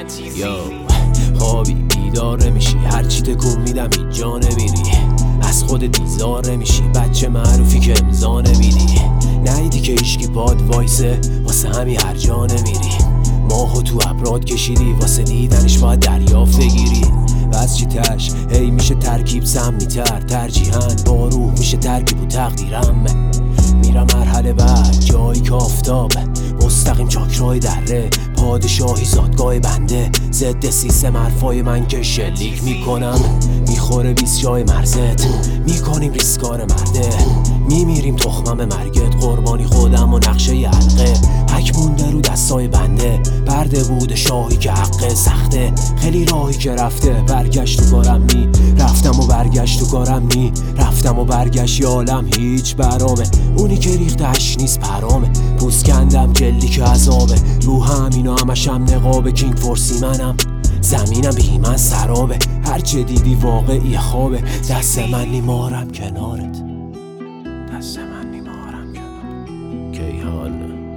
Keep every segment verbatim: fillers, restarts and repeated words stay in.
یا خوابی بیدار نمیشی، هرچی تکون میدم هیچ جا نمیری، از خود بیزار نمیشی، بچه معروفی که امضا نمیدی، نیدی که ایشکی پاد وایسه واسه همی هر جا نمیری، ماهو تو ابراد کشیدی واسه دیدنش باید دریافت بگیری، بس چی تش هی میشه ترکیب سمیتر، ترجیحاً با روح میشه ترکیب و تقدیرم، میرم مرحله بعد جایی که آفتاب مستقیم چاکرای دره، پادشاهی زادگاه بنده، ضد سیستم حرفای من که شلیک میکنم، میخوره بیست جای مرزت، میکنیم ریسکار مرده، میمیریم تخمم مرگت، قربانی خودم و نقشه حلقه، حک مونده رو دستای بنده، برده بوده شاهی که حقه سخته، خیلی راهی که رفته، برگشت تو کارم نی، رفتم و برگشت تو کارم نی، رفتم و برگشت یالم هیچ برامه، اونی که ریختش نیست پرامه، پوست کندم جلدی که عذابه، رو همینو همشم نقابه، کینگ فورسی منم، زمینم بی من سرابه، هرچه دیدی واقعی خوابه، دست من نیمارم کنارت، دست من نیمارم کنارت، کیهان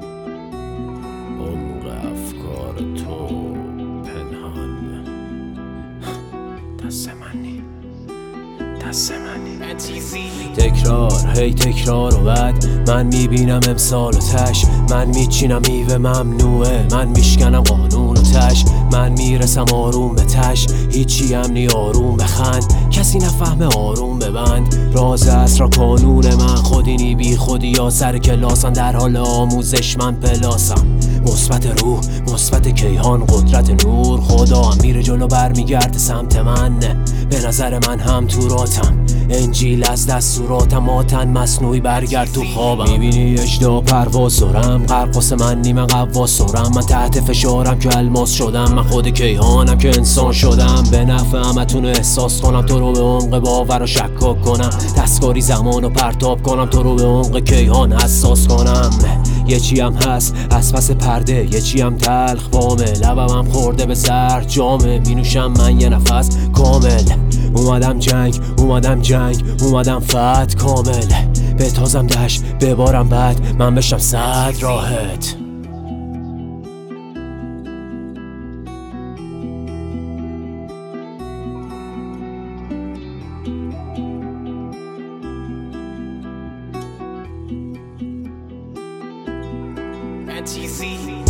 عمق افکار تو پنهان، دست من نی دست من نی تکرار هی تکرار و بعد من میبینم امسال و تش، من میچینم میوه ممنوعه، من میشکنم قانون و تش، من میرسم آروم به تش، هیچی هم نی آروم بخند، کسی نفهمه آروم ببند، راز اسرا کانون من، خودینی بی خودی یا سر کلاسم، در حال آموزش من پلاسم، مثبت روح مثبت کیهان، قدرت نور، خدا هم میره جلو برمیگرده سمت من، به نظر من هم تو راتم، انجیل از دستوراتم، ماتن مصنوعی برگرد تو خوابم، میبینی اجدا پرواز سرم، قرقاس من نیمه قواس سرم، من تحت فشارم که الماس شدم، من خود کیهانم که انسان شدم، به نفع همتون احساس کنم، تو رو به عمق باور و شکاک کنم، دستکاری زمان رو پرتاب کنم، تو رو به عمق کیهان حساس کنم، یه چی هم هست از پس پرده، یه چی هم تلخ وامه، لبم هم خورده به سر جامه، مینوشم من یه نفس کامل، اومدم جنگ اومدم جنگ اومدم فتح کامل، به تازم دش ببارم بعد من بشم صد راحت. T C